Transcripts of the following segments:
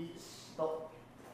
1と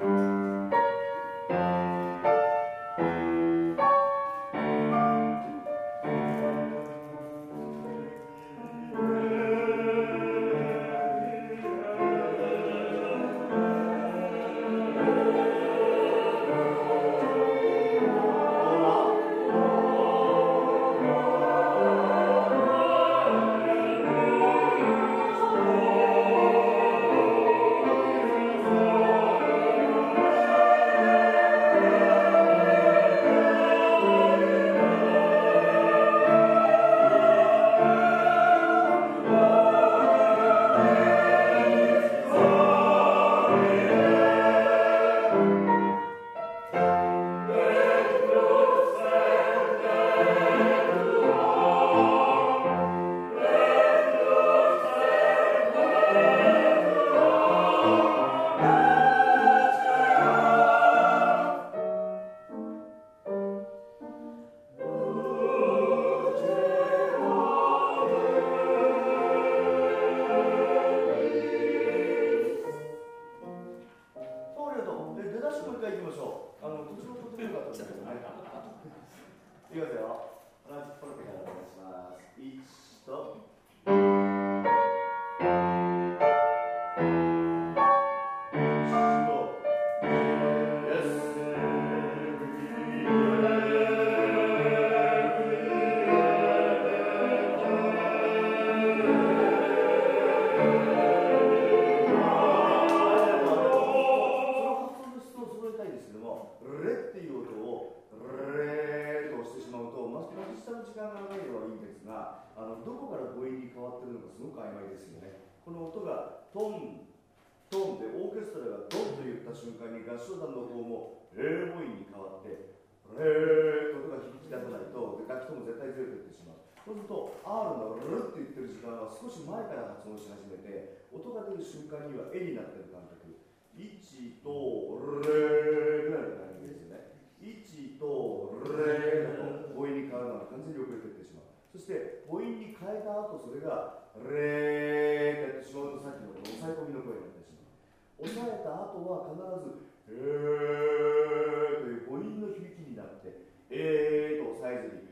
少し前から発音し始めて、音が出る瞬間には絵になっている感覚。1とレぐらいの感じですよね。1とレだと母音に変わるのが完全に遅れていってしまう。そして母音に変えた後、それがレってやってしまうと、さっきのこの抑え込みの声になってしまう。抑えた後は必ずという母音の響きになって、と抑えずに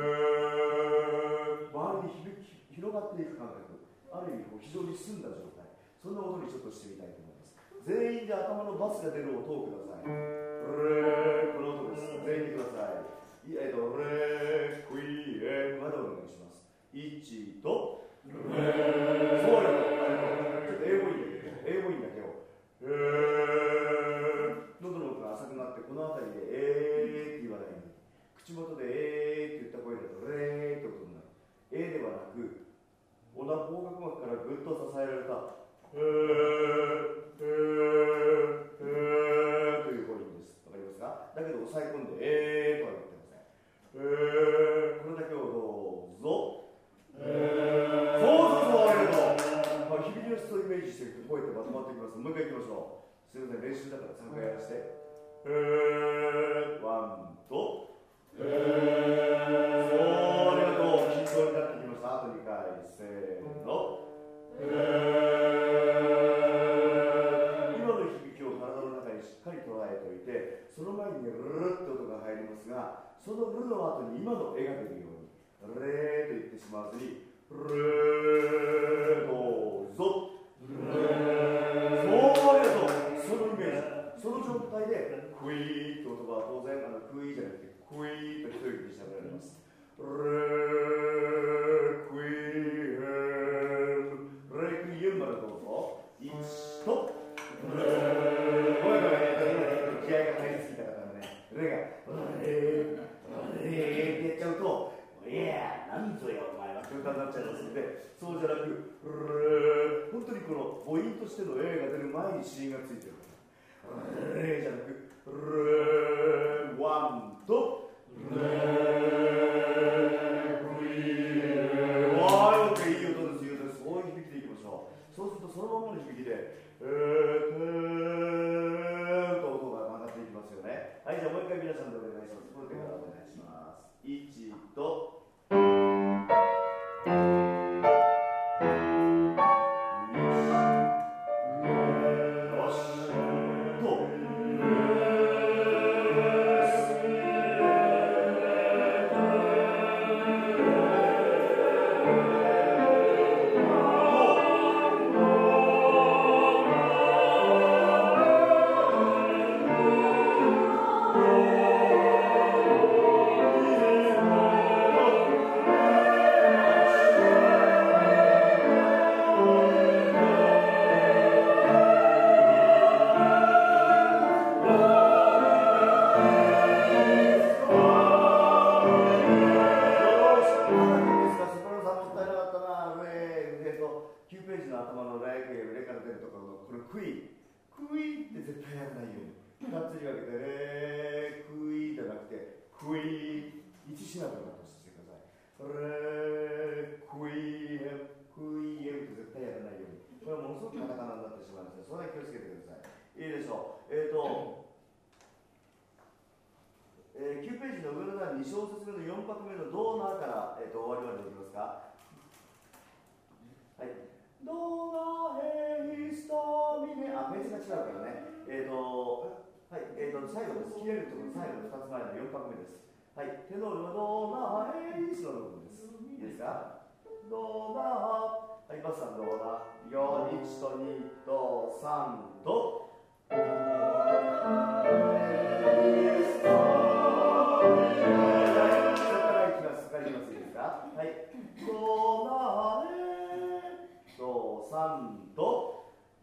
周りに広がっていく感覚、ある意味非常に澄んだ状態、そんな音にちょっとしてみたいと思います。全員で頭のバスが出る音をください。この音です。全員でください。レクイエまでお願いします。1とそうよ。ちょっと英語いいんだけど、喉の奥が浅くなって、この辺りでって言わないように、口元でって言った声だとレーって音になる。ではなく、横断方角膜からぐっと支えられたという声です。わかりますか？だけど抑え込んでとは言ってません。これだけをどうぞ。そうありがとう。響きの質をイメージしていくと声ってまとまってきます。もう一回いきましょう。すみません、練習だから3回やらせて。ワンとそうありがとう。均等になってきました。あと2回せーの。今の響きを体の中にしっかり捉えておいて、その前にルルッと音が入りますが、そのルの後に今の絵が出るようにレーと言ってしまわずにレーどうぞ。そうありがとう。そのイメージ、その状態でクイーッと音が当然クイーじゃなくてクイーッと一息にしゃべられます。レクイエムまでどうぞ。1とごめん気合が入りすぎたからね。レがってやっちゃうと、いやなんぞよお前は空間になっちゃいますので、そうじゃなく本当にこの母音としての A が出る前に子音がついてるレじゃなくレワンといい音です、いい音です。そういう響きでいきましょう。そうするとそのままの響きでと音が曲がっていきますよね。はい、じゃあもう一回皆さんでお願いします。これでからお願いします。1とよしクイって絶対やらないように。がっつり分けて、クイじゃなくて、クイ1シナプルだとしてください。クイエムって絶対やらないように。これはものすごくカタカナになってしまいますので、それは気をつけてください。いいでしょう。9ページの上の段2小節目の4拍目のドーナーから、終わりまでいきますか。はい。ドナエイスタミネ、ページが違うからね。はい、最後です。切れるところ、最後の2つ前の4拍目です。はい、テノールはドナエイスの部分です。いいですか。ドナはい、バスさんドナ4、1と2と3とはい、ドナエと3と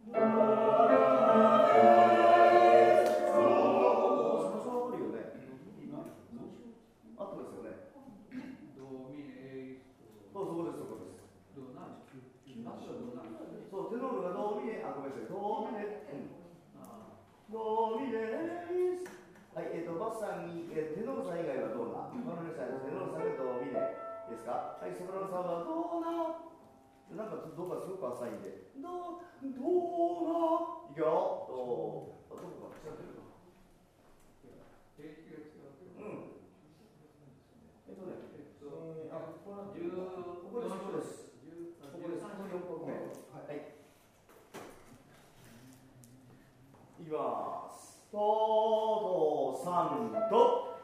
はい、バスさんに、テノールさん以外はどうな？マノレさん、テノールさんがドミネですか？はい、ソプラノさんはどうな？なんかどこかすごく浅いんで、どうな？いくよ。どこか違ってるか。ここです。ここです。4個目。はい。いきます。と3と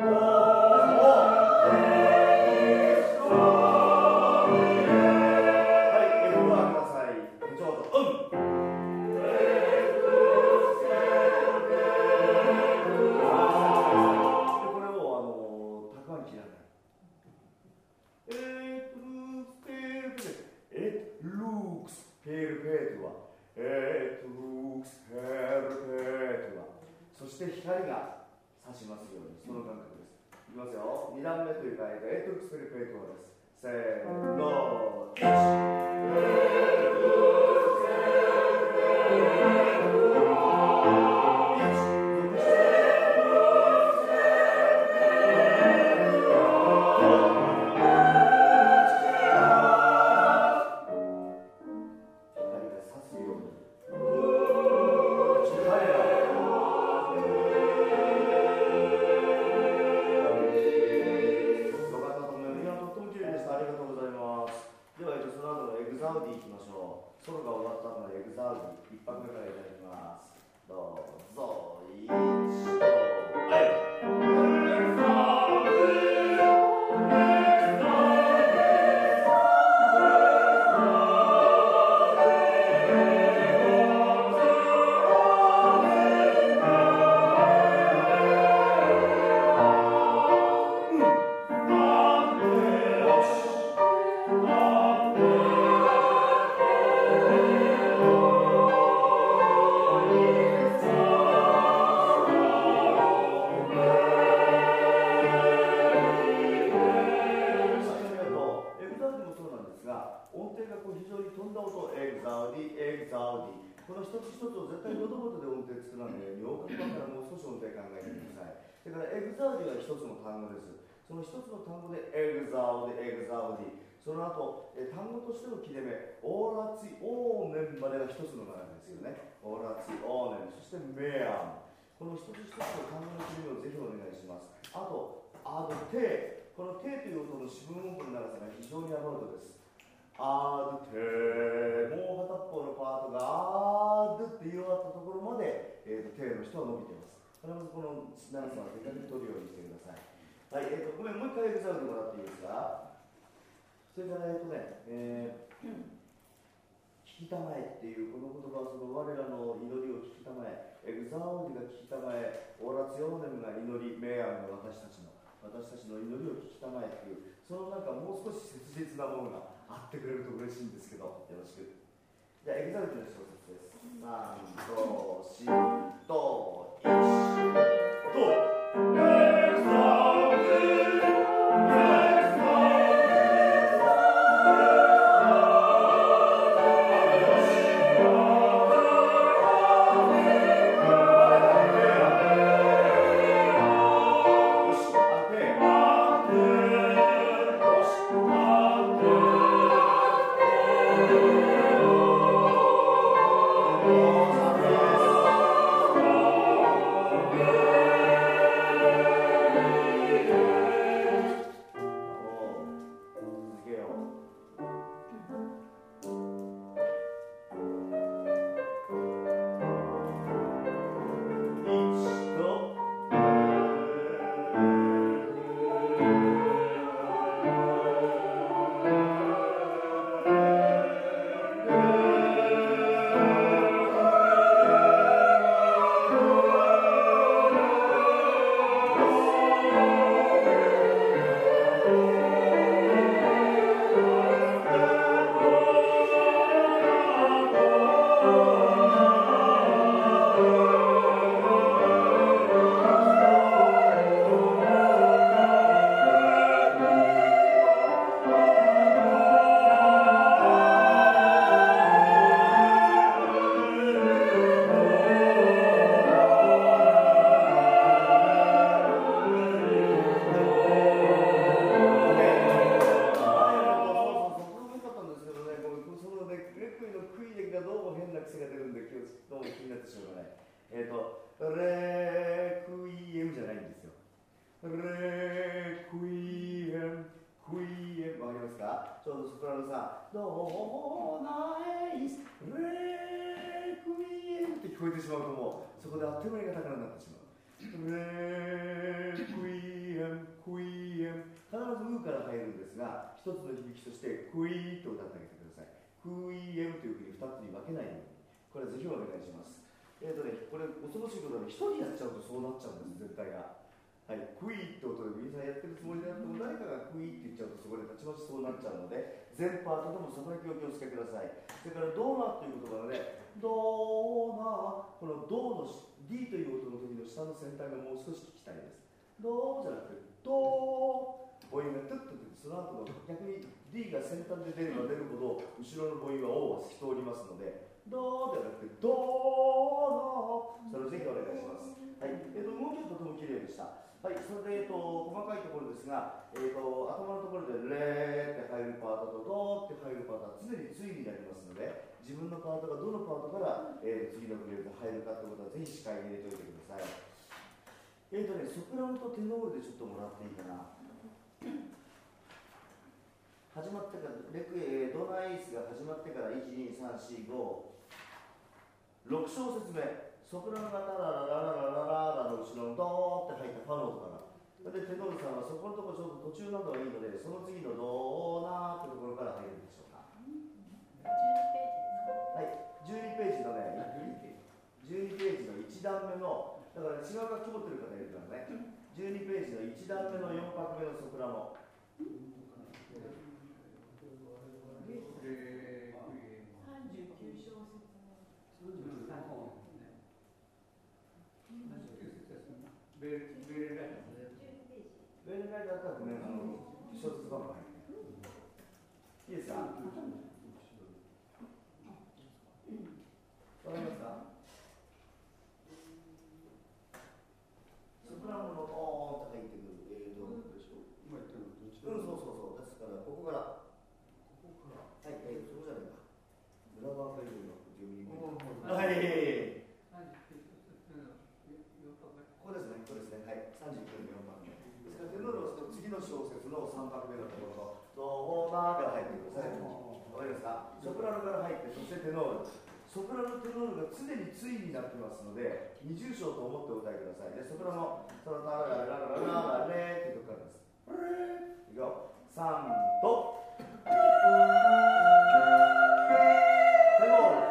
そして光が差しますように、その感覚です。いきますよ。2段目というか、エトルクスペルペートです。せーの、それから聞きたまえっていうこの言葉はその我らの祈りを聞きたまえ、エグザオーディが聞きたまえ、オーラツヨーネムが祈り、メアンが私たちの祈りを聞きたまえっていう、そのなんかもう少し切実なものがあってくれると嬉しいんですけど、よろしく。じゃあエグザオーディの小説です。3と4と1とエどうも気になってしょうがない。レクイエムじゃないんですよ。レクイエム、クイエム、わかりますか？ちょうどソプラノさん、ドナイス、レクイエムって聞こえてしまうともう、そこであっという間にガタガタになってしまう。レクイエム、クイエム、必ずウーから入るんですが、一つの響きとしてクイーッと歌ってあげてください。クイエムというふうに二つに分けないように、これぜひお願いします。これ恐ろしいことは、一人やっちゃうとそうなっちゃうんです、絶対が。はい、クイーって音でみんなやってるつもりであっても、誰かがクイーって言っちゃうとそこでたちまちそうなっちゃうので、全パートでもそこだけお気をつけください。それからドーナという言葉で、ドーナ、このドーの D という音の時の下の先端がもう少し聞きたいです。ドーじゃなくて、ドー、母音がトゥッと出て、その後の逆に D が先端で出れば出るほど、後ろの母音は O は透き通りますので、ドーじゃなくて、ドーナ、それをぜひお願いします。はい、もうちょっととても綺麗でした。はい、それで、細かいところですが、頭のところでレーって入るパートとドーって入るパートは常に対になりますので、自分のパートがどのパートから、次のフレーズに入るかということはぜひ視界に入れておいてください。ソプラノとテノールでちょっともらっていいかな。始まってから、ドナイスが始まってから、1、2、3、4、5、6小節目。ソプラノがタラララララララの後ろのドーって入ったファの音から。で、テノールさんはそこのところちょっと途中などはいいので、その次のドーナーってところから入るんでしょうか。はい、12ページのね、12ページの1段目の、だから違う楽器持ってる方いるからね、12ページの1段目の4拍目のソプラノ。ベルライだったらごめん、小説番号入っていいですか？わかりますか？ソプラノのドーンと入ってくるどうでしょう？そうですから、ここからはい、そこじゃないか。裏番がいるのはい、ここですね、はい、39の4番目。ですから、テノールを次の小節の3拍目のところのドーナーから入ってください。わかりますか？ソプラノから入って、そしてテノール。ソプラノ、テノールが常に対になってますので、二重唱と思ってお歌いください。で、ソプラノ、タララララララレーっていうとこからです。いくよ。3と。テノール。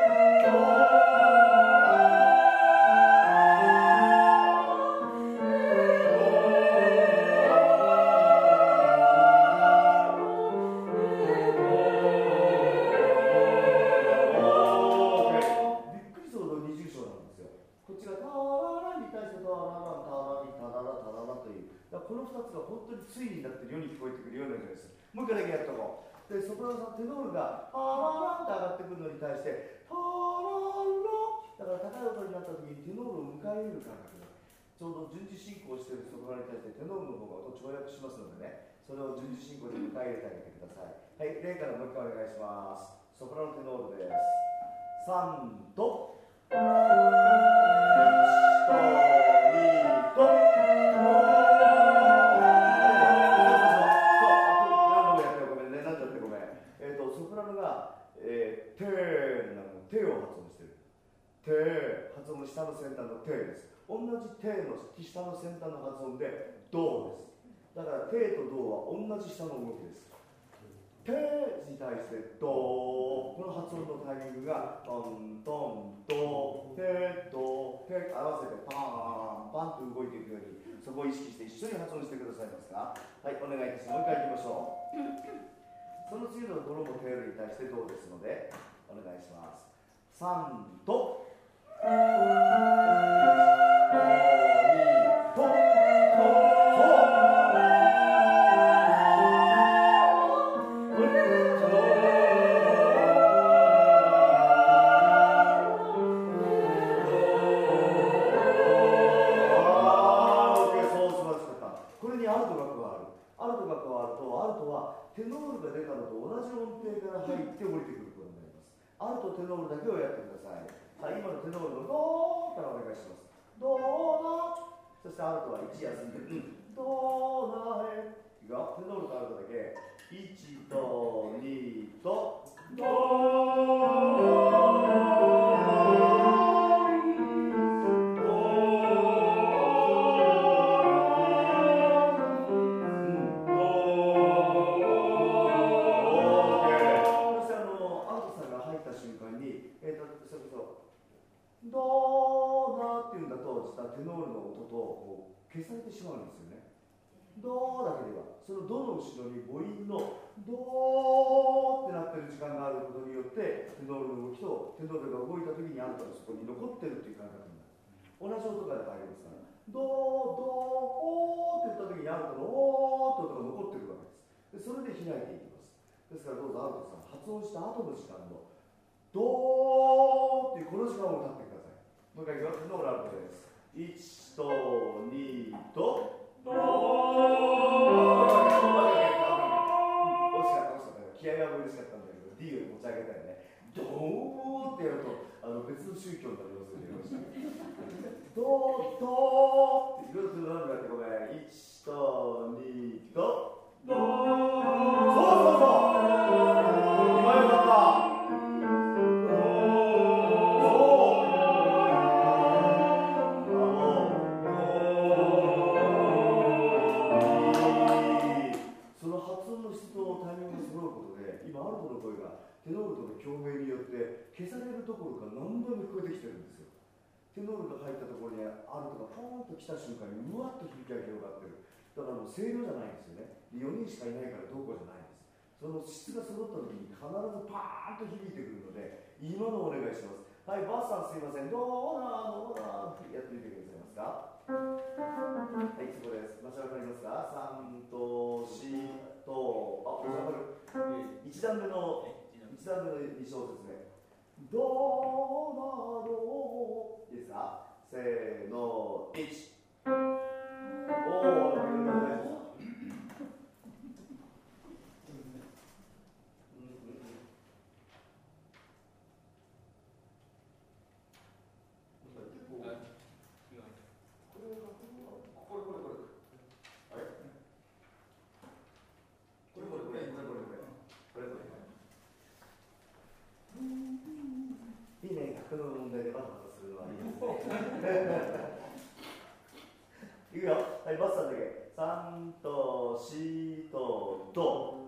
この2つが本当に対になってるように聞こえてくるような感じです。もう一回だけやっとこう。で、ソプラノさん、テノールがタラランって上がってくるのに対して、タララ、だから高い音になった時にテノールを迎え入れる感覚で、ちょうど順次進行しているソプラノに対してテノールの方が音を跳躍しますのでね、それを順次進行で迎え入れてあげてください。はい、例からもう一回お願いします。ソプラノテノールです。3と1と2とソプラノが、テーなの、テを発音してる。テ発音の下の先端のテです。同じテの下の先端の発音でドです。だからテとドは同じ下の動きです。テに対してド、この発音のタイミングがトントンドテドテ合わせてパンパンと動いていくように、そこを意識して一緒に発音してくださいますか？はい、お願いいたします。もう一回いきましょう。その次のドロもテールに対してどうですので、お願いします。3と、1と、2と、これにアルトが加わる。アルトが加わると、アルトはテノールが出たのと同じ音程から入って降りてくることになります。アルト、テノールだけをやってください。 します。ドナ、そしてアルトは1休んで、ドナヘ、いくよ、テノールとアルトだけ、1と2と、ドドーナっていうんだと、実はテノールの音とこう消されてしまうんですよね。ドーだけでは、そのドの後ろに母音のドーってなってる時間があることによって、テノールの動きとテノールが動いた時にあるとそこに残ってるっていう感覚になる。同じ音から入りますから、ドー、ドー、オーって言った時にあるとのオーって音が残ってるわけです。でそれで開いていきます。ですからどうぞアルトさん、発音した後の時間のドーっていうこの時間を歌ってください。もう一回いきます。テノールアルトです。1と2とドー。惜しかった。気合が嬉しかったんだけど D を持ち上げたよね。ドーってやると別の宗教になりますよね。ドードーっていろいろと何度やってごめん。1と2とドー。そう今よかった。テノールとの共鳴によって消されるどころか何倍も聞こえてきてるんですよ。テノールが入ったところにあるとかポーンと来た瞬間にうわっと響きが広がってる。だからもう声量じゃないんですよね。4人しかいないからどうこうじゃないんです。その質が揃った時に必ずパーンと響いてくるので、今のお願いします。はい、バスさんすいません。どうなってやってみてくださいますか。はい、そこです。場所わかりますか。3と4と、あ、わかる。1段目の2小節目。ドナドいいですか。せーの、1。おー、大丈夫。いいね、学の問題でバタバタするのはいいですね。いくよ、はい、バスさんだけ。3と4とド。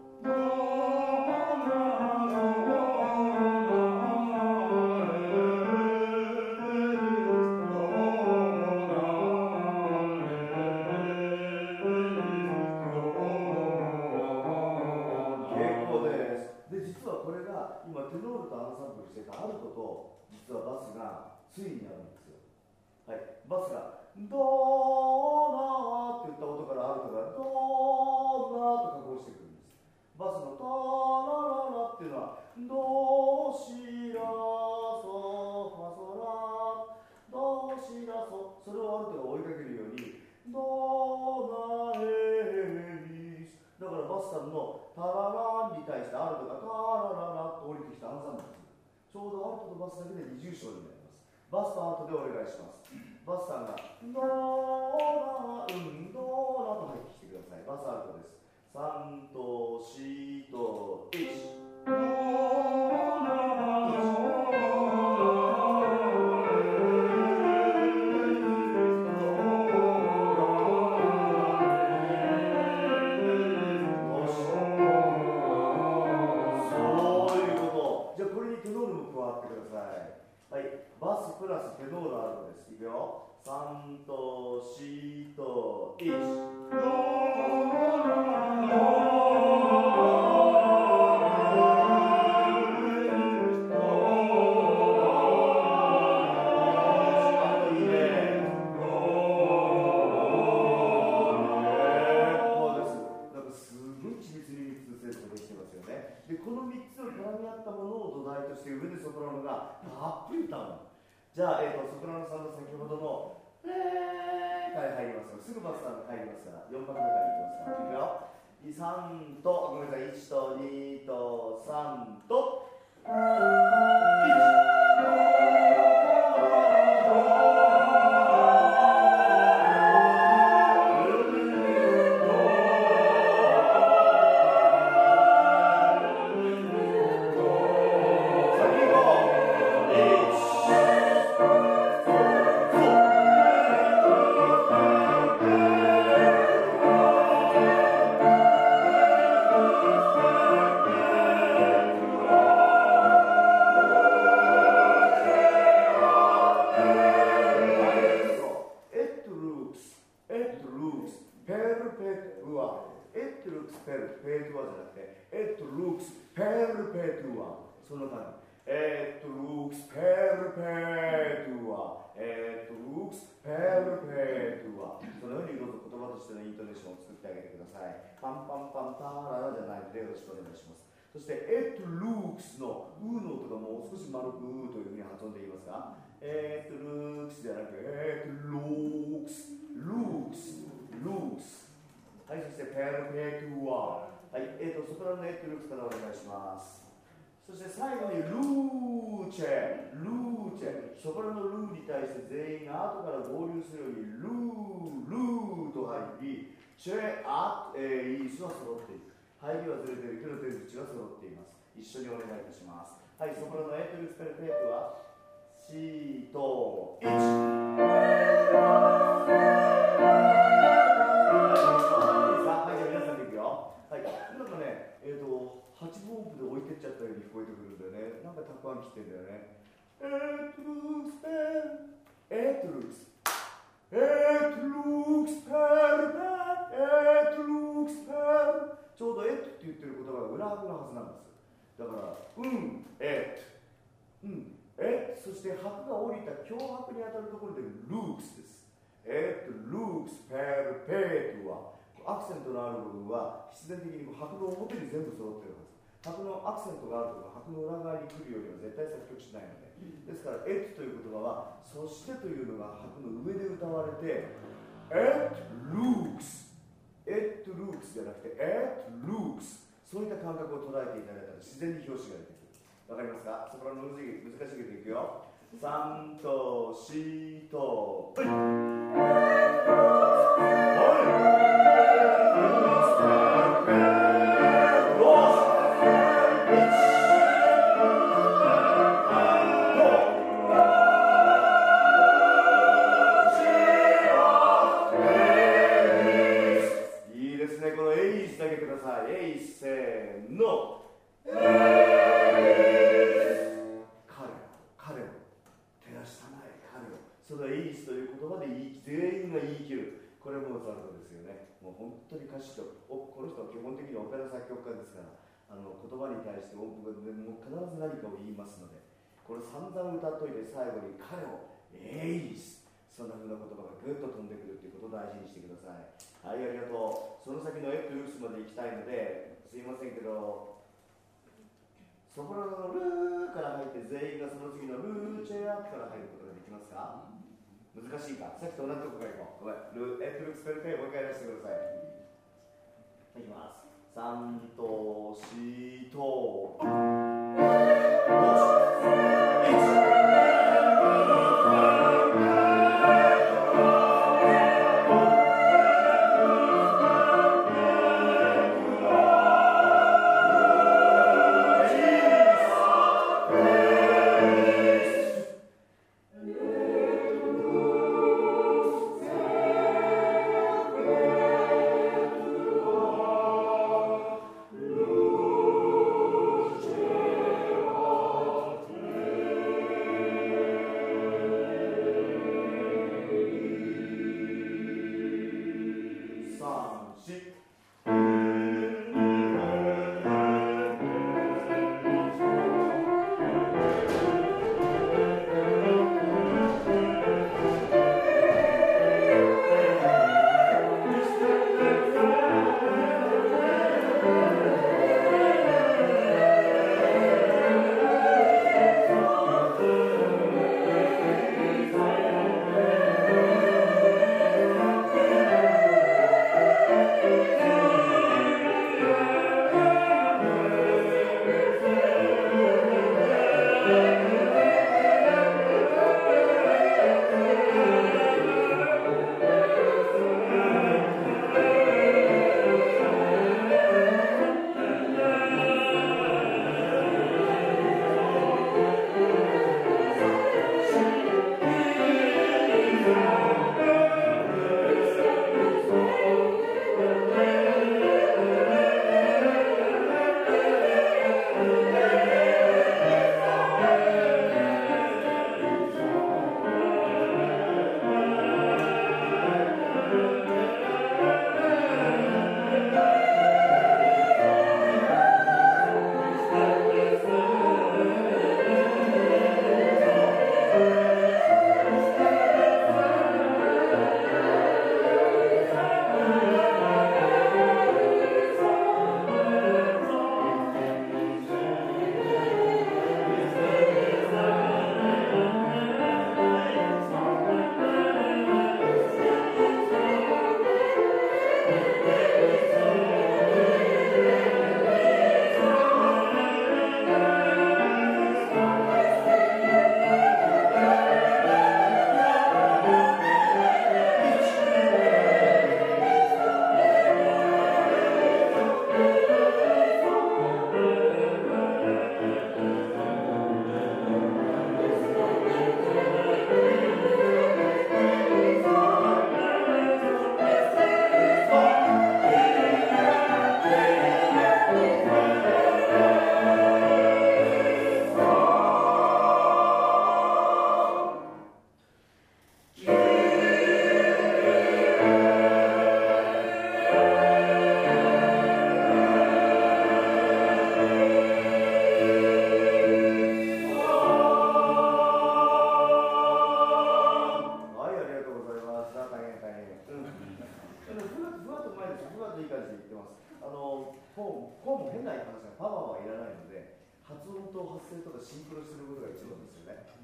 今テノールとアンサンブルしてたアルトと実はバスがついになるんですよ。はい、バスがドーナーって言った音からアルトがドーナーと加工してくるんです。バスのタラララっていうのはドシラソファソラドシラソ、それをアルトが追いかけるようにドナエリス、だからバスさんのタラランに対してアルトがタラララと降りてきたアンサンブルです。ちょうどアルトとバスだけで20章になります。バスとアルトでお願いします。バスさんがドーナドーナと入ってきてください。バスアルトです。3と4と1。はい、バスプラステノールアルトです。いくよ。3と4と1。じゃあ、ソプラノさんの先ほどのから入ります。すぐバスさんが入りますから、4番目からいきますから。いくよ。3と、ごめんなさい、1と2と3と、1。 ペトゥアじゃなくて、it looks ペルペトゥア。そんな感じ。it looks ペルペトゥア。it looks ペルペトゥア。そのようにどうぞ言葉としてのイントネーションを作ってあげてください。パンパンパンパーララじゃないのでよろしくお願いします。そして it looks のうの音がもう少し丸くうというふうに発音できますか？ it looks じゃなくて it looks はい、そしてペルペトゥア。はい、ソプラノの it looks からお願いします。そして最後にルーチェ、ソプラノのルーに対して全員が後から合流するようにルーと入り、チェアイースは揃っていく。入りはずれているけど出口は揃っています。一緒にお願いいたします。はい、ソプラノのエトルスペルペートはシート1。はい、じゃあ皆さんでいくよ。はい、なんかね、8分音符で置いてっちゃったように聞こえてくるんだよね。なんかたくあん切ってんだよね。It looks perfect. It looks perfect. ちょうど it って言ってる言葉が裏拍のはずなんです。だから、it。そして拍が降りた強拍に当たるところで looks です。It looks perfect はアクセントのある部分は必然的に拍の表に全部揃ってるはず。拍のアクセントがあるとか拍の裏側に来るようには絶対作曲しないので、ですから it という言葉はそしてというのが拍の上で歌われて it looks じゃなくて it looks そういった感覚を捉えていただいたら自然に拍子が出てくる。わかりますか？そこらの難しいけどいくよ。3と4といいですね。このエイスだけください。エイスせーの。彼を照らしたまえ。彼をそのエイスという言葉で全員が言い切る。これもモーツァルトですよね。もう本当に歌詞とこの人は基本的にオペラ作曲家ですから言葉に対してもう必ず何かを言いますので、これ散々歌っといて最後に彼をエイス、そんな風な言葉がぐっと飛んでくるということを大事にしてください。はい、ありがとう。その先のエットルースまで行きたいのですいませんけど、ソプラノのルーから入って全員がその次のルーチェアから入ることができますか？難しいか？さっきと同じとこからいこう。ごめん、エットルースペルペイもう一回やらせてください。いきます。3と4と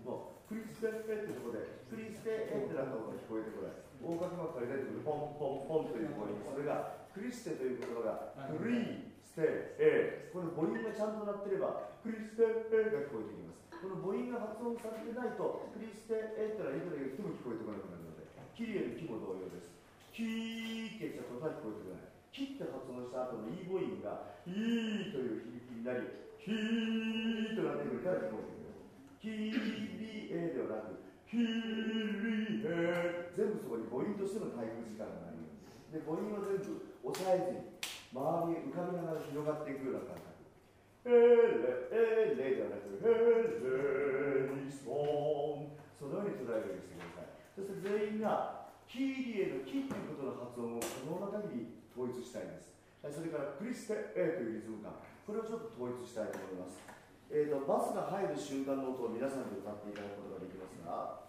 もうクリステってところでクリステってなったことが聞こえてこない。横隔膜から出てくるポンポンポンという声に、それがクリステという言葉がクリステこの母音がちゃんと鳴ってればクリステが聞こえてきます。この母音が発音されてないとクリステってのはいくら言っても聞こえてこなくなるので、キリエのキも同様です。キーって言っちゃうと聞こえてこない。キって発音した後の E 母音がイーという響きになり、キーとなってくるから聞こえてくる。キリエではなくキリエ、全部そこに母音としての滞空時間があります。で、母音は全部押さえずに周りへ浮かびながら広がっていくような感覚。エレではなくエレリスポン、そのように捉えるようにしてください。そして全員がキリエのキということの発音を可能な限り統一したいんです。それからクリステというリズム感、これをちょっと統一したいと思います。バスが入る瞬間の音を皆さんで歌っていただくことができますが、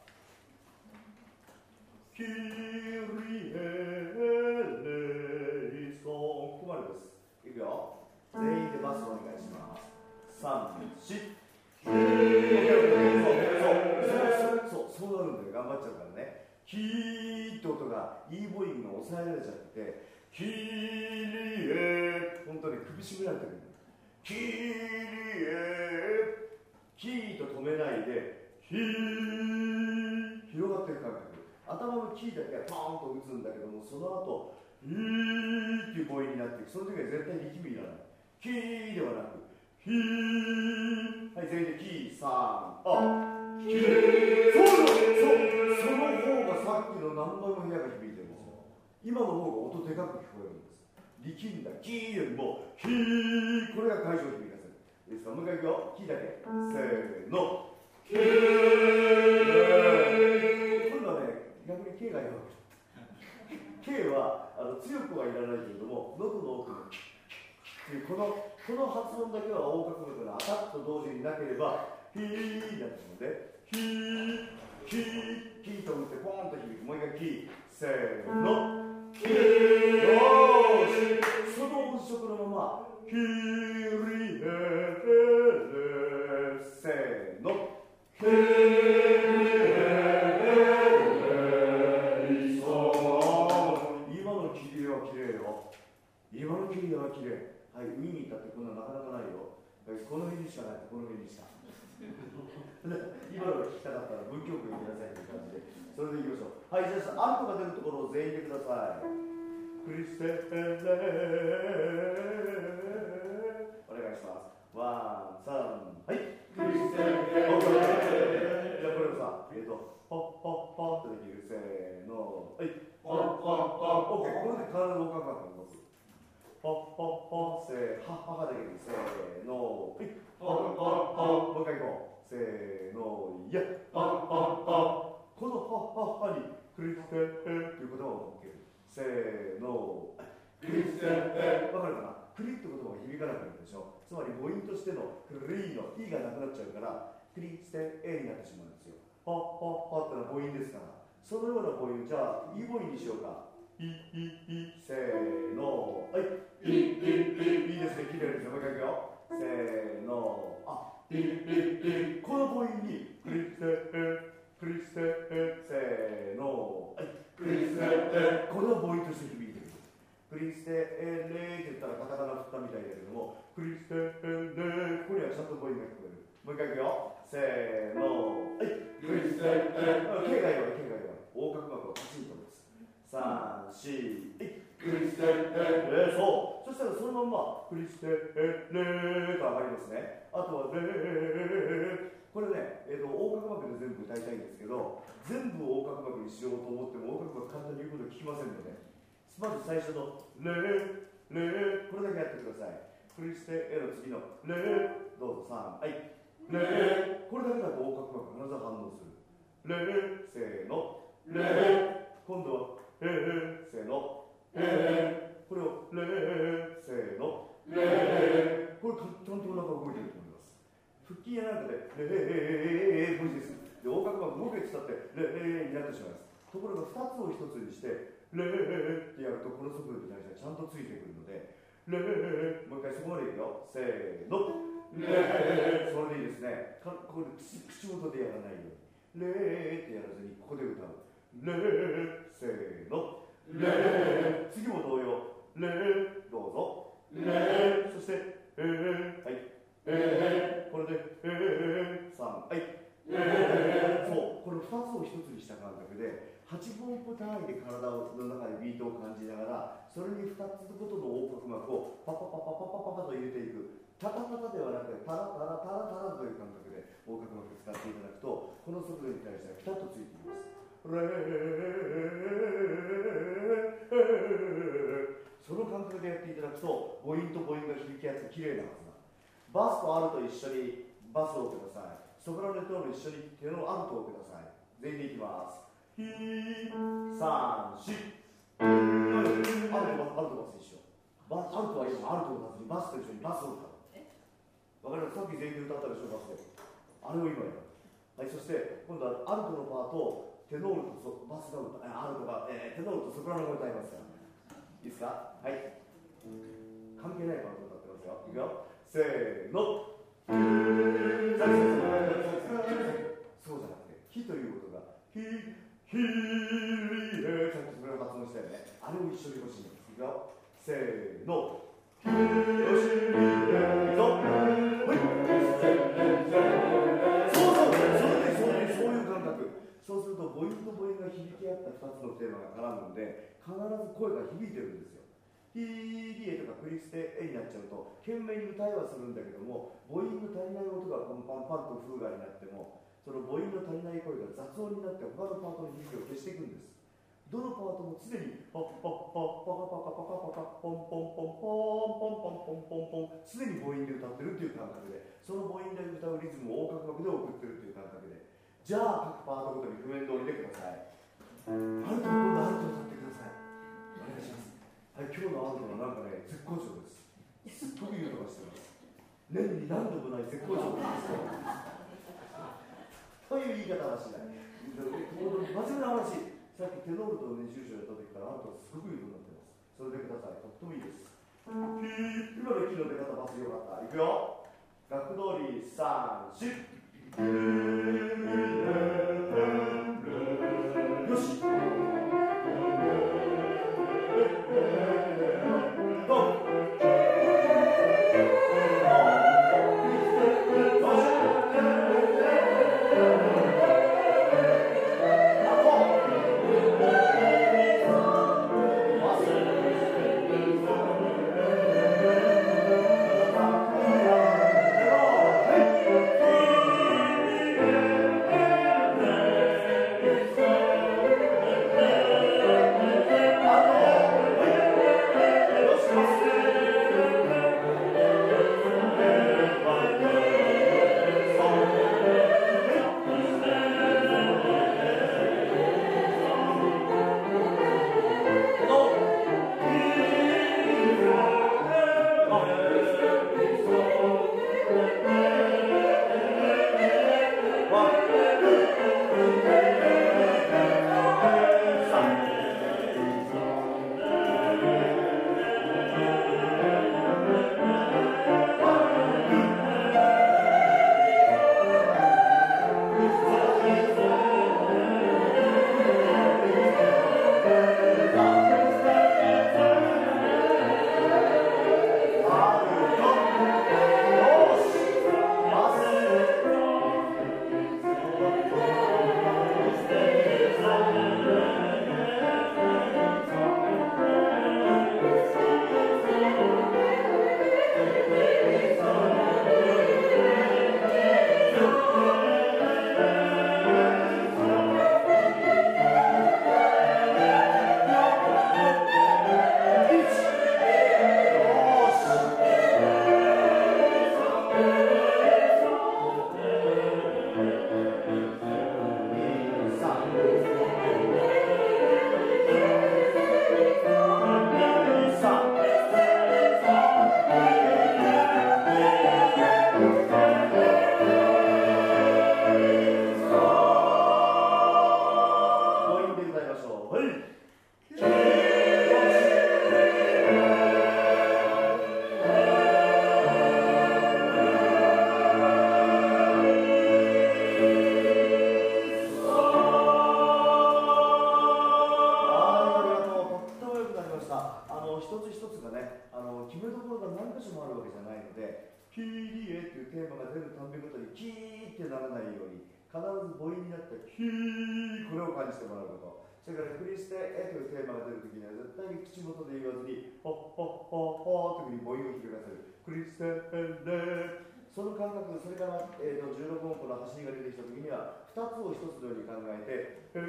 キリエレイソン、ここまでです。いくよ。全員でバスをお願いします。3、4、そうなるんで頑張っちゃうからね。キーって音が E 母音が抑えられちゃってて、キリエ、本当に首絞められてるんだ。キリエ、キーと止めないで、ヒー、広がってる感覚。頭のキーだけはパーンと打つんだけども、その後、ヒーっていう母音になっていく。その時は絶対力みいらない。キーではなく、ヒー。はい、全員でキー、3、あ、キー。その方がさっきの何倍も部屋が響いてるんですよ。今の方が音でかく聞こえるんです。力んだキーよりもキー、これが会場を響かせる。いいですか、もう一回いくよ。キーだけ。せーの。キー。今度はね、逆に K が弱く。K は強くはいらないけれども、喉の奥のキー。この発音だけは横隔膜のアタックと同時になければ、キーになってしまうので、キー、キー、キーと打ってポーンと響く。もう一回キー。せーの。キー、よーし、その音色のままキリエレ、せーの、キリエレ、そう、今のキリエはきれいよ。今のキリエはきれい。はい、ウィーンに行ったってこんななかなかないよ。この辺にしかないとこの辺にした。今のが聞きたかったら文京区に行きなさいという感じで、それでいきましょう。はい、じゃあアルトが出るところを全員でください。クリステレお願いします。ワン、サン、はい。クリステレじゃあこれをさ、ホッホッホッとできる。せーの、はい。ホッホッホッ、オッケー。これで体の感覚が動く。ホッホッホッ、せー、ハッハッハできる。せーの、はい。ホッホッホッ、もう一回いこう。せーの、いや、ホッホッホッ。このホッホッホッにクリステレという言葉を乗っける。せーの、クリステレ、わかるかな？クリって言葉が響かなくなるでしょ。つまり母音としてのクリの E がなくなっちゃうから、クリステレになってしまうんですよ。ホッホッホッってのは母音ですから。そのような母音、じゃあ、E 母音にしようか。せーの、はい。いいですね、きれいですね。もう一回いくよ。せーの、あ、この母音にクリステレ、クリステレ、せーの、はい。クリステレ、これは母音として響いてる。クリステレって言ったらカタカナ振ったみたいだけども、クリステレ、ここにはちゃんと母音が聞こえる。もう一回いくよ。せーの、はい。クリステレ、K が弱い、K が弱い。横隔膜をパチンとです。3、4、クリステレ、そう。そしたらそのままクリステレと上がりますね。あとはレ、これね、横隔膜で全部歌いたいんですけど、全部横隔膜にしようと思っても横隔膜簡単に言うこと聞きませんので、まず最初のレ、これだけやってください。クリステレの次のレ、どうぞ3、はい。レ、これだけだと横隔膜必ず反応する。レ、せーの、レ、今度はせーの、これをせーの、これちゃんとお腹動いてると思います。腹筋やなんかで無理です。で、横隔膜動けって言ったってになってしまいます。ところが2つを1つにしてってやるとこの速度に対してちゃんとついてくるので、もう一回そこまでいくよ。せーの、 それでいいですね。ここで口元でやらないように。レーってやらずに、ここで歌う。レー、せーの。レー、次も同様。レー、どうぞ。レー、そして、はい。これで、3、はい。そう、これ2つを1つにした感覚で、8分音符単位で体の中でビートを感じながら、それに2つごとの横隔膜をパパパパパパパパと入れていく。タタタタではなくて、タラタラタラタラという感覚で横隔膜を使っていただくと、この速度に対してはピタッとついてきます。その感覚でやっていただくと、母音と母音が響き合って綺麗なはずだ。バスとアルと一緒にバスをください。ソプラノと一緒にテノアルトをください。全員でいきます。ヒー、3、4。アルトバス一緒。アルトは今アルトを歌ずにバスと一緒にバスを歌う。わかります？さっき全員で歌ったでしょ、バスで。あれを今やる。はい、そして今度はアルトのパートをテノールとバスが歌う。アルトが、テノールとソプラノが歌いますから。いいですか？はい。関係ないパートを歌ってますよ。いくよ。せーの。そうじゃなくて、火ということが、ヒリエ、さっきそれを発音したよね。あれを一緒に欲しいんです。いくよ。せーの。よし、いいぞ。はい。そういう感覚。そうすると母音と母音が響き合った2つのテーマが絡むので、必ず声が響いてるんですよ。ヒーリエとかクリステエになっちゃうと懸命に歌いはするんだけども、母音の足りない音がパンパンパンとフーガになっても、その母音の足りない声が雑音になって他のパートの響きを消していくんです。どのパートも常にパッパッパッパカパカパカパカポンポンポンポンポンポンポンポンポン、常に母音で歌ってるっていう感覚で、その母音で歌うリズムを横隔膜で送ってるっていう感覚で、じゃあ各パートごとに譜面通りでください。アルト今度アルトを歌ってください。お願いします。はい、今日のアルトはなんかね、絶好調です。すっごくいい音がしてます。年に何度もない絶好調です。という言い方はしない。真面目な話、さっきテノールとね、住所やった時からアルトがすごくいい音になってます。それでください。とってもいいです。今のキーの出方バスよかった。いくよ。楽通り3、4。よし。 ならないように必ず母音になったキー、これを感じてもらうこと。それからクリステエというテーマが出るときには絶対に口元で言わずにホッホッホッホーというふうに母音を響かせる。クリステエレ、その感覚、それから、16音符の走りが出てきたときには2つを1つのように考えてこ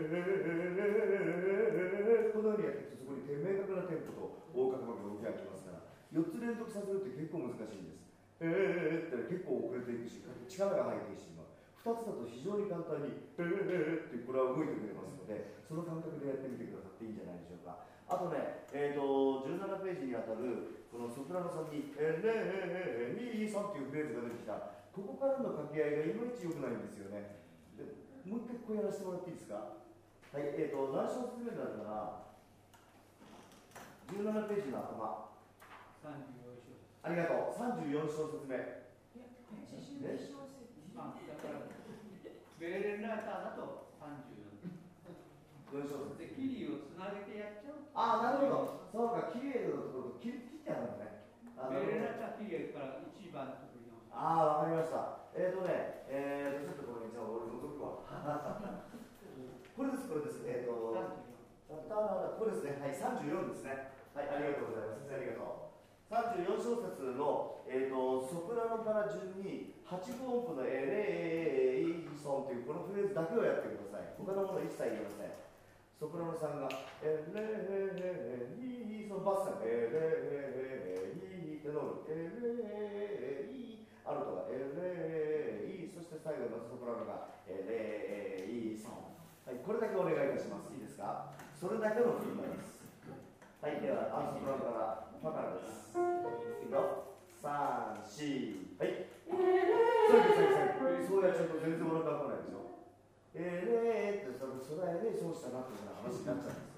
のようにやっていくと、そこに明確なテンポと横隔膜の動きがきますから、4つ連続させるって結構難しいんです。って結構遅れていくし、力が入っていくし、2つだと非常に簡単にってこれは動いてくれますので、その感覚でやってみてくださっていいんじゃないでしょうか。あとね、17ページにあたるこのソプラノさんにレミさんっていうフレーズが出てきた、ここからの掛け合いがいまいち良くないんですよね。でもう一回ここやらせてもらっていいですか。はい、何章説明になるかな。17ページの頭。ありがとう。34章説明。82章説明。だからベーレンラーターだと34章説明。キリをつなげてやっちゃう。ああ、なるほど。そうか、キリのところと切ってあるんだね。ベーレンラーターキリから1番と取り直す。ああ、わかりました。ちょっとごめん、じゃあ俺覗くわ。これです、これです。これですね。はい、34ですね。はい、ありがとうございます。先生、ありがとう。34小節の、ソプラノから順に8分音符のレイソンというこのフレーズだけをやってください。他のもの一切言いません。ソプラノさんがレイソン、バスさんレイテノールレイアルトがレイ、そして最後のソプラノがレイソン。はい、これだけお願いいたします。いいですか。それだけの振りです。はい、ではソプラノからファカラです。いくよ。3、4、はい。そうやっちゃうと全然お腹が来ないでしょ。ってそれでそうしたなっていう話になっちゃうんです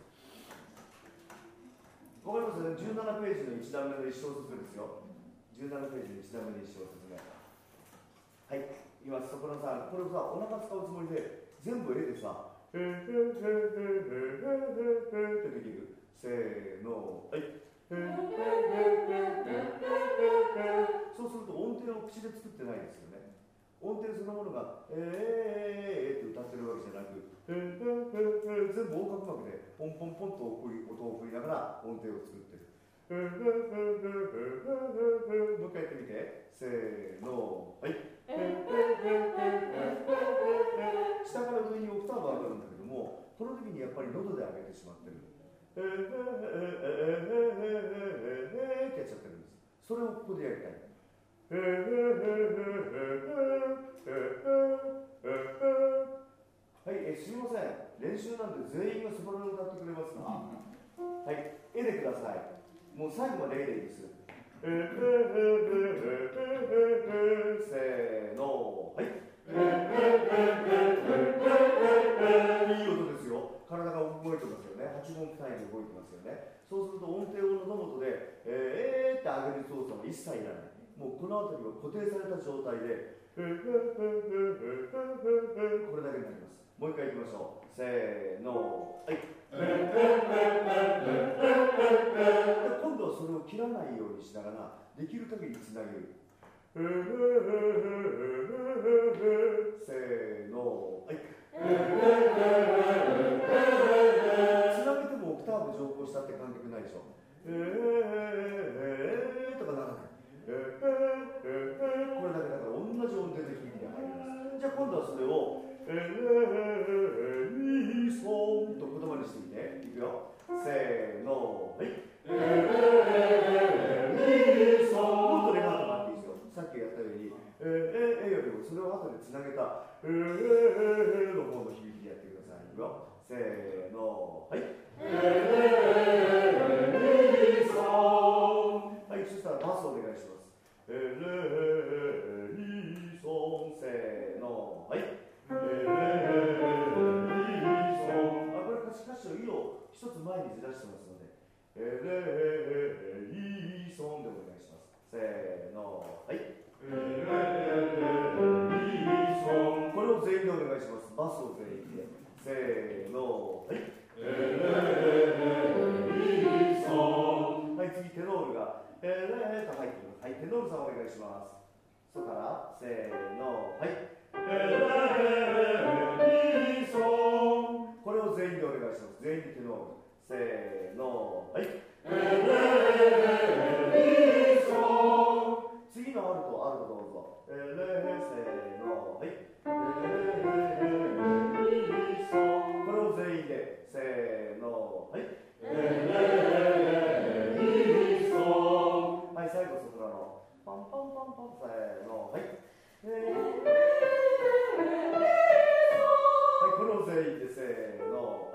よ。わかりますよね。17ページの1段目の1小節目ですよ。17ページの1段目の1小節目。はい、今ソプラノさん、これをさ、お腹使うつもりで全部絵でさってできる。せーの、はい。そうすると音程を口で作ってないですよね。音程そのものがって歌ってるわけじゃなく、全部横隔膜でポンポンポンと音を振りながら音程を作ってる。もう一回やってみて。せーの、はい。下から上にオクターブ上がるんだけども、この時にやっぱり喉で上げてしまってる。ってやっちゃってるんです。それをここでやりたい。はい、すみません。練習なんで全員がソプラノ歌ってくれますか。はい、絵でください。もう最後まで絵でいいです。せーの、はい。いい音ですよ。体が動いてますよね。8分単位で動いてますよね。そうすると音程を喉元でって上げる操作は一切いらない。もうこの辺りは固定された状態でこれだけになります。もう一回いきましょう。せーの、はい。今度はそれを切らないようにしながらできる限りつなげる。せーの、はい。つなげてもオクターブ上降したって感覚ないでしょ。とかならない。これだけだから同じ音程で響きが入ります。じゃあ今度はそれをミソンと言葉にしてみて。いくよ。せーの、はい。ミソン。もっとレバートがあっていいですよ。さっきやったようによりもそれを後でつなげたの方の響きでやってください。いくよ。せーの、はい。ミソン。はい、そしたらバスお願いします。リソン、せーの、はい。リソン。これ歌詞の意を一つ前にずらしてますので、リソンでお願いします。せーの、はい。リソン。これを全員でお願いします。バスを全員で。せーの、はい。リソン。はい、次テノールがと入ってきます。はい、テノールさんお願いします。そこからせーの、はい。 これを全員でお願いします。全員で手のせーの、はい。次のアルトどうぞ。せーの、はい。これを全員でせーの、はい。はい、最後ソプラノ。パンパンパンパン、せーの、はい。はい、これを全員でせーの、はい。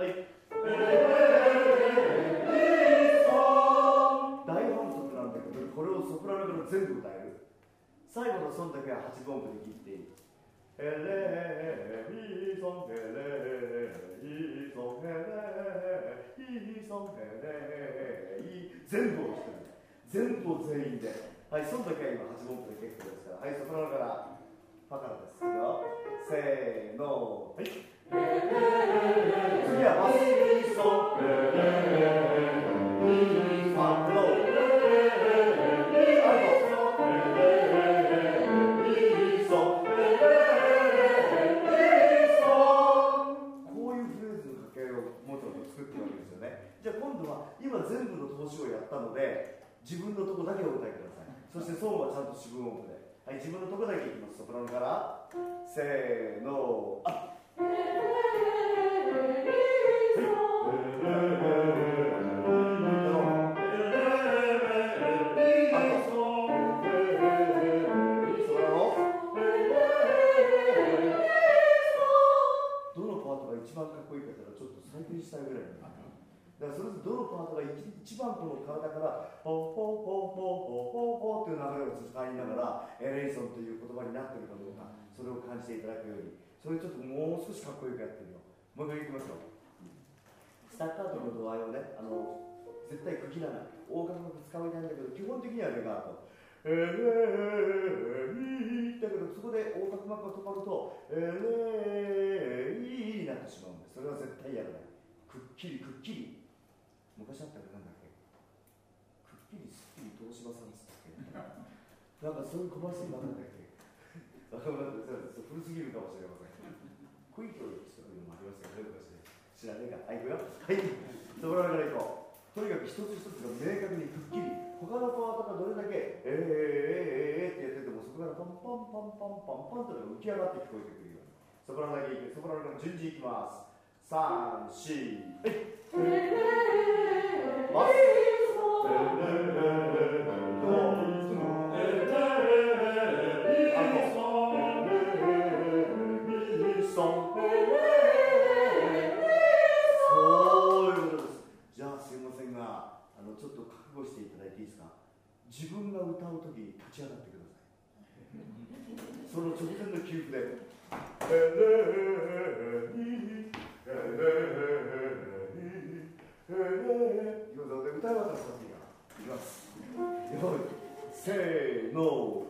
大反則なんだけど、これをソプラノから全部歌える。最後のソンだけは8分音符で切っていい。エレイソンエレイソンエレイソンエレイ、全部をしてる。全部を全員で。はい、ソンだけは今8分音符で結構ですから。はい、ソプラノからファからですよ。せーの、はい。次はバスソンエレイファンロー今全部の投資をやったので自分のとこだけお歌いください。そしてソンはちゃんと四分音符で、はい、自分のとこだけいきます。ソプラノからせーの、あっ、どのパートが一番かっこいいかってちょっと採点したいぐらいになる。だからそれぞれどのパートが一番この体からホホホホホホホっていう流れを使いながらエレイソンという言葉になっているかどうか、それを感じていただくように、それちょっともう少しかっこよくやってみよう。もう一回いきますよ。スタッカートの度合いをね、絶対区切らない。大角度使いたいんだけど、基本的にはレガート。だけどそこで横隔膜が止まるとになってしまうんです。それは絶対やらない。くっきりくっきり。昔あったらなんだっけ、くっきりすっきり東芝さんつったっけなんかそういう小林さんなんだっけ古すぎるかもしれません。クイックをしたのもありますよね、昔。知らねえか。はい、いくよ。はい。そこらからいこう。とにかく一つ一つが明確にくっきり、他のパートがどれだけってやってても、そこからパンパンパンパンパンパンと浮き上がって聞こえてくるように。ソプラノだけいく。ソプラノから順次いきます。3、4、バスじゃあすいませんが、ちょっと覚悟していただいていいですか。自分が歌うときに立ち上がってください。その直前の休符で歌い渡すわけがいきます。せーの。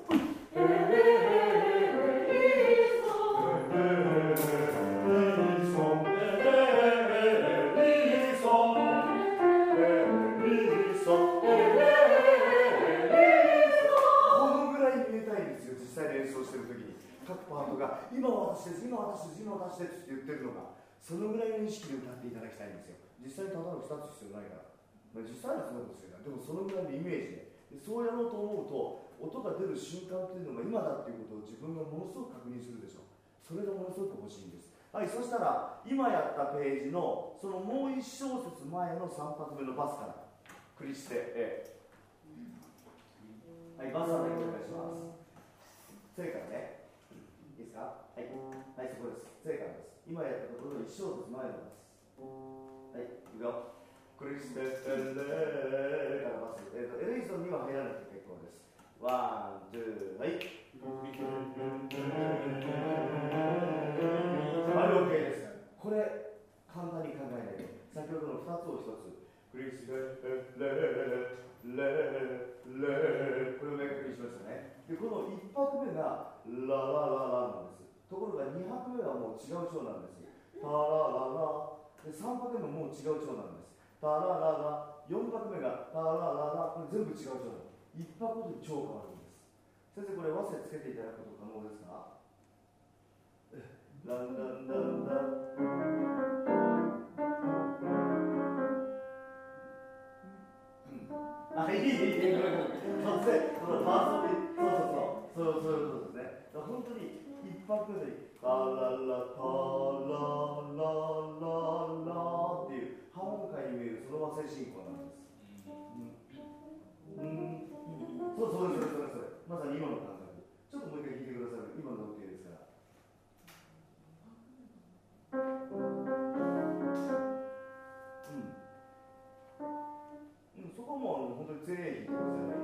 各パートが今私です、今私です、今私ですって言ってるのが、そのぐらいの意識で歌っていただきたいんですよ。実際にただの2つ必要ないから、実際はそうかもしれない。でもそのぐらいのイメージで、そうやろうと思うと、音が出る瞬間っていうのが今だっていうことを自分がものすごく確認するでしょう。それがものすごく欲しいんです。はい、そしたら今やったページのそのもう1小節前の3拍目のバスからクリステ A。はい、バスだけお願いします。それからね。いいですか。はい、はい、そこです。正解です。今やったところの1小節前のバス。はい、いくよ。クリステルレからバス。エレイソンには入らなくて結構です。ワン、ツー、はい。はい、OK です。これ、簡単に考えないで。先ほどの2つを1つ。クリステレこれを明確にしましたね。で、この1拍目がララララなんです。ところが2拍目はもう違う調なんです。タラララ。で、3拍目ももう違う調なんです。タラララ。4拍目がタラララ。これ全部違う調なんです。1拍ごとに調変わるんです。先生、これ和声つけていただくこと可能ですか？ ランランランラン。あ、いい。そうですね。パーソナリティ、そういうことですね。本当に一拍でタララタララララっていうハーモニカに見えるその和声進行なんです。そう。まさに今の感覚。ちょっともう一回弾いてください。今の OK ですから。そこも本当に全員弾いてください。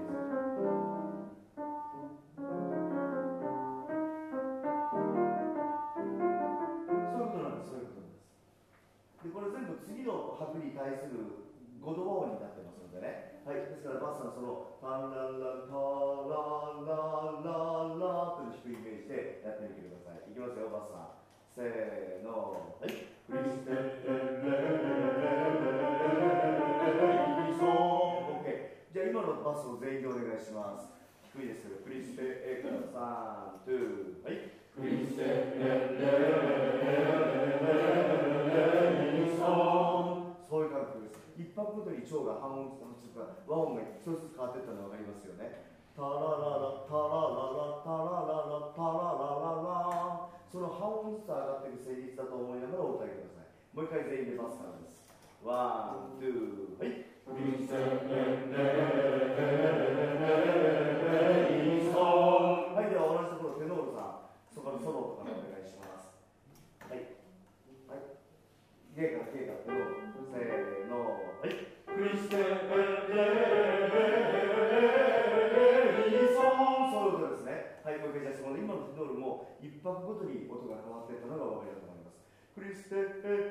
でこれ全部次の拍に対する5度和音になってますのでね。はい、ですからバスさんそのタンランランタララララという低いイメージでやってみてください。いきますよ、バスさん。せーの。はい。クリステレイソン。OK。じゃあ今のバスを全員でお願いします。低いですけど、クリステエから3、2、はい。クリステレそういう感覚です。一拍ごとに腸が半音ずつか和音が一つずつ変わっていったのが分かりますよね。タラララタラララタラララタララララ、その半音ずつ上がっていく旋律だと思いながらお歌いください。もう一回全員でバスからです。ワン、ツー、はい。はい、では同じところテノールさん、そこのソロとかお願いします。はい。はい。ゲーからテノール。せーの。はい。クリステレイソン。そういうことですね。はい、もう一回じゃあその今のテノールも一拍ごとに音が変わっていったのがお分かりだと思います。クリステレ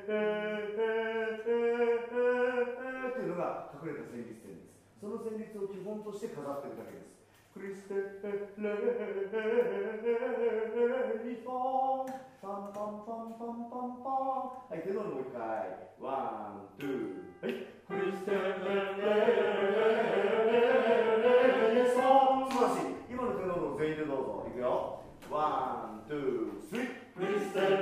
というのが隠れた旋律点です。その旋律を基本として飾っているだけです。クリステレイソン。パンパンパンパンパンパン。はい、テノールもう一回。ワン、ツー。はい。クリステレイソン。素晴らしい。今のテノールを全員でどうぞ。いくよ。ワン、ツー、スリー。クリステレ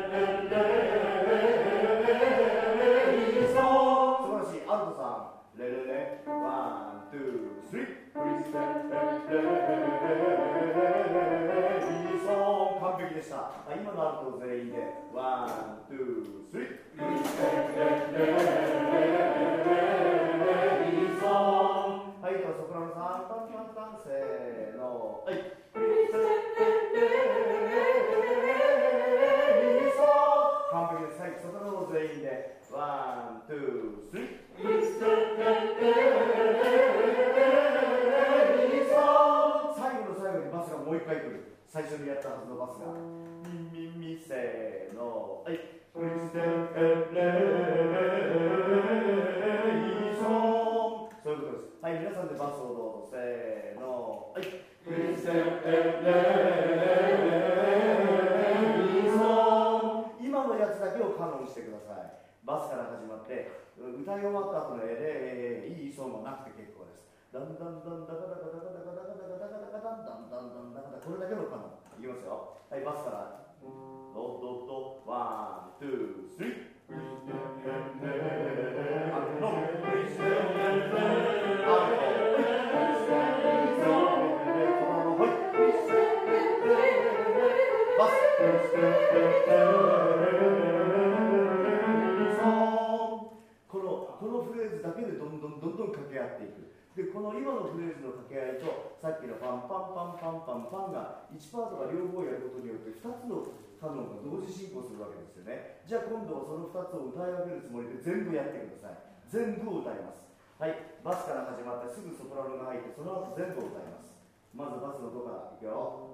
イソン。素晴らしい。アルトさん。レレレ。ワン、ツー、スリー。クリステレイソン。完璧でした。今のアルト全員で。ワン、ツー、スリー。クリステレイソン。はい、ではソプラノさん。タンタンタン。せーの。はい。クリステレイソン。完璧です。はい、ソプラノ全員で。ワン、ツー、スリー。クリステレイソン。最後の最後にバスがもう一回来る。最初にやったはずのバスが。ミミミせーの。はい。クリステレイソン。そういうことです。はい、皆さんでバスをどうぞ。せーの。はい。クリステレイソン。今のやつだけをカノンしてください。バスから始まって歌い終わった後のいいソンもなくて結構です。ダンダンダンダカダカダカダカダカダカダカダカダンダンダンダンダカダ、これだけのカノンいきますよ。はい、バスからドドドワン、ツー、スリー。クリステレアルトクリステレアルトクリステレはいクリステレバスクリステレこのフレーズだけでどんどん掛け合っていく。でこの今のフレーズの掛け合いとさっきのパンパンパンパンパンパンが1パートが両方やることによって2つのカノンが同時進行するわけですよね。じゃあ今度はその2つを歌い上げるつもりで全部やってください。全部を歌います。はい、バスから始まってすぐソプラノが入ってその後全部を歌います。まずバスの音からいくよ。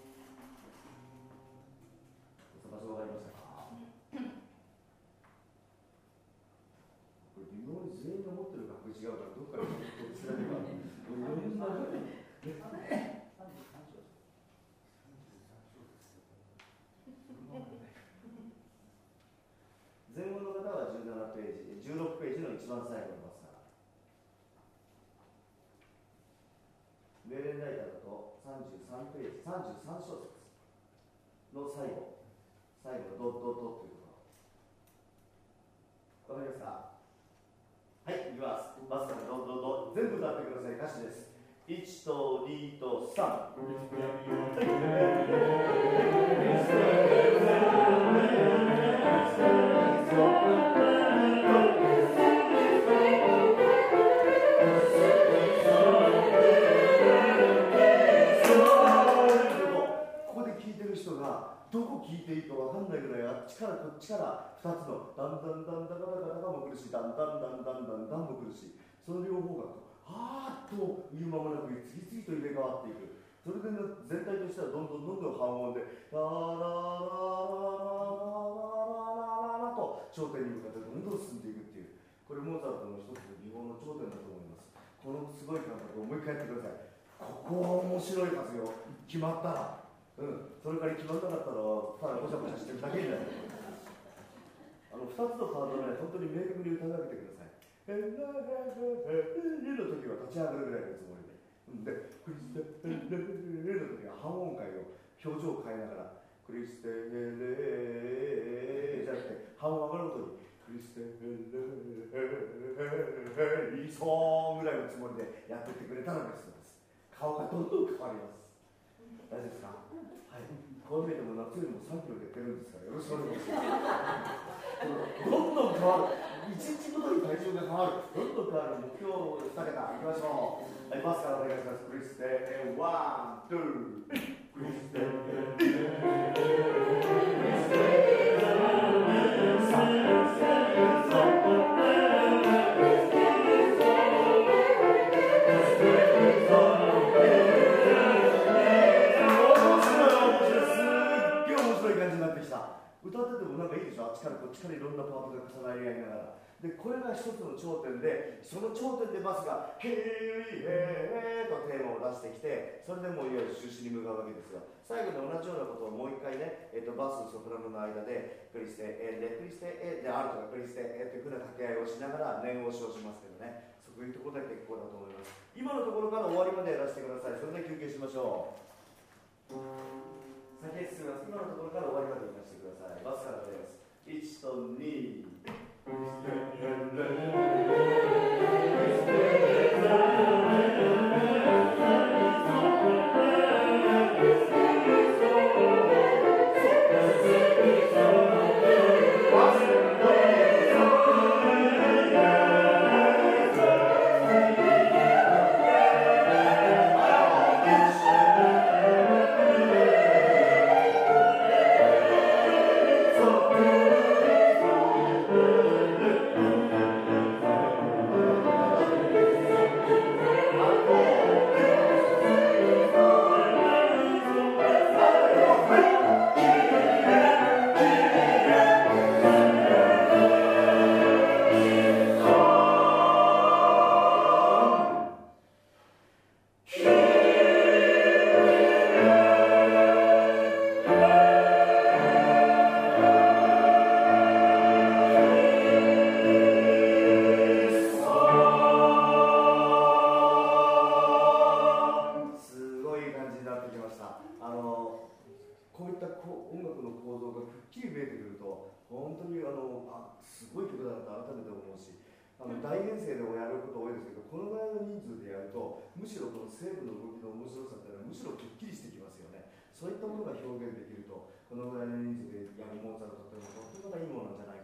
場所わかりましたか？これ微妙に全員が持ってる楽譜違うからどっから調べれば前後の方は17ページ、16ページの一番最後のバスから。メーレンライターだと33ページ、33小節の最後。 最後のドッドッドっていうことわかりますか？はい、いきます。まずからドッドッド全部歌ってください。歌詞です。1と2と3。人がどこ聞いていいか分かんないぐらいあっちからこっちから2つのだんだんだんだんだんだんだんも来るしだんだんだんだんだんだんも来るしその両方がはーっと言う間もなく次々と入れ替わっていくそれで、ね、全体としてはどんどんどんどん半音でラララララララララと頂点に向かってどんどん進んでいくっていうこれモーツァルトの一つの技法の頂点だと思いますこのすごい感覚をもう一回やってくださいここは面白いはずよ決まったらそれから決まらなかったらただごちゃごちゃしてるだけになる2つのカードね本当に明確に歌い上げてくださいの時は立ち上がるぐらいのつもりでクリステレの時は半音階を表情を変えながらクリステレじゃなくて半音上がるごとにクリステレリソーンぐらいのつもりでやってってくれたらベストです顔がどんどん変わります大丈夫ですかはい、こう見えても夏よりも3キロ減ってるんですからよろしくお願いしますどんどん変わる1日ごとに体重が変わるどんどん変わる目標を2桁いきましょうはい、パスからお願いしますクリステワン、ツークリステ歌っててもなんかいいでしょあっちからこっちからいろんなパートが重なり合いながらでこれが一つの頂点でその頂点でバスがヘイヘイとテーマを出してきてそれでもういわゆる終始に向かうわけですよ最後に同じようなことをもう一回ね、バスソプラノの間でクリステでクリステであるとかクリステというふうな掛け合いをしながら念押しをしますけどねそういうところで結構だと思います今のところから終わりまでやらせてくださいそれで休憩しましょう先へ進みます今のところから終わりまでやらせてくださいバスからです1と2そういったものが表現できるとこのぐらいの人数でやるモーツァルトというのはとてもいいものなんじゃない